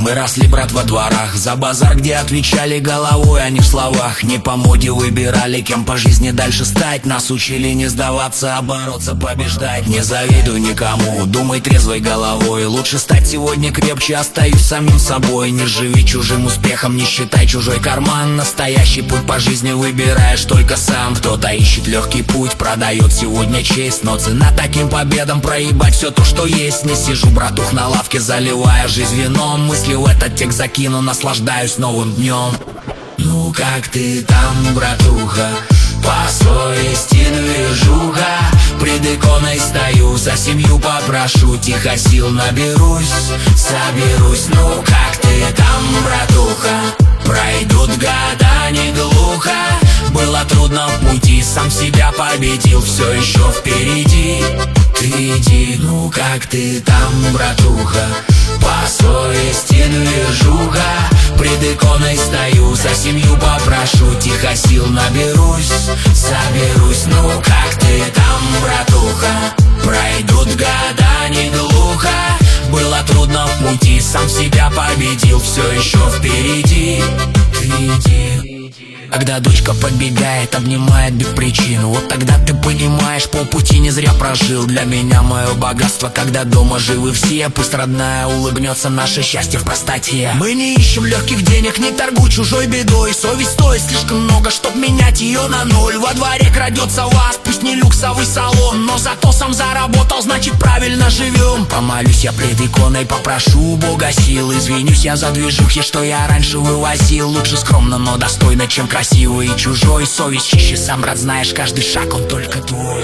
Мы росли, брат, во дворах, за базар, где отвечали головой, а не в словах. Не по моде выбирали, кем по жизни дальше стать. Нас учили не сдаваться, а бороться, побеждать. Не завидуй никому, думай трезвой головой. Лучше стать сегодня крепче, остаюсь самим собой. Не живи чужим успехом, не считай чужой карман. Настоящий путь по жизни выбираешь только сам. Кто-то ищет легкий путь, продает сегодня честь, но цена таким победам проебать все то, что есть. Не сижу, братух, на лавке, заливая жизнь вином. Мысли в этот текст закину, наслаждаюсь новым днем. Ну как ты там, братуха? По совести движуха. Пред иконой стою, за семью попрошу. Тихо сил наберусь, соберусь. Ну как ты там, братуха? Пройдут года не глухо. Было трудно в пути, сам себя победил. Все еще впереди, ты иди. Ну как ты там, братуха? По совести движуха. Пред иконой стою, за семью попрошу. Тихо сил наберусь, соберусь. Ну как ты там, братуха? Пройдут года не глухо. Было трудно в пути, сам себя победил. Все еще впереди, ты иди. Когда дочка подбегает, обнимает без причин, вот тогда ты понимаешь, полпути не зря прожил. Для меня мое богатство, когда дома живы все. Пусть родная улыбнется, наше счастье в простоте. Мы не ищем легких денег, не торгуй чужой бедой. Совесть стоит слишком много, чтоб менять ее на ноль. Во дворе крадется ВАЗ, пусть не люксовый салон, но зато сам заработал, значит правильно живем. Помолюсь я пред иконой, попрошу у Бога сил. Извинюсь я за движухи, что я раньше вывозил. Лучше скромно, но достойно, чем красивый и чужой. Совесть чище, сам, брат, знаешь, каждый шаг, он только твой.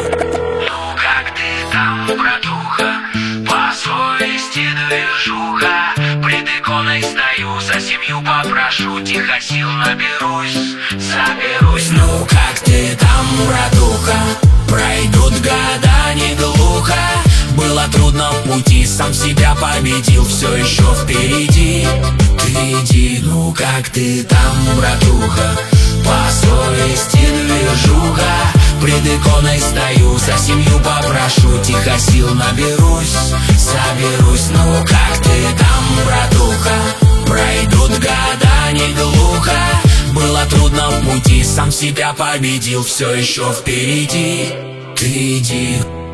Ну как ты там, братуха? По совести движуха. Пред иконой стою, за семью попрошу. Тихо сил наберусь, соберусь. Ну как ты там, братуха? Пройдут года не глухо. Было трудно в пути, сам себя победил. Все еще впереди, ты иди. Ну как ты там, братуха? По совести движуха. Пред иконой стою, за семью попрошу. Тихо сил наберусь, соберусь. Ну как ты там, братуха? Пройдут года не глухо. Было трудно в пути, сам себя победил. Все еще впереди, ты иди.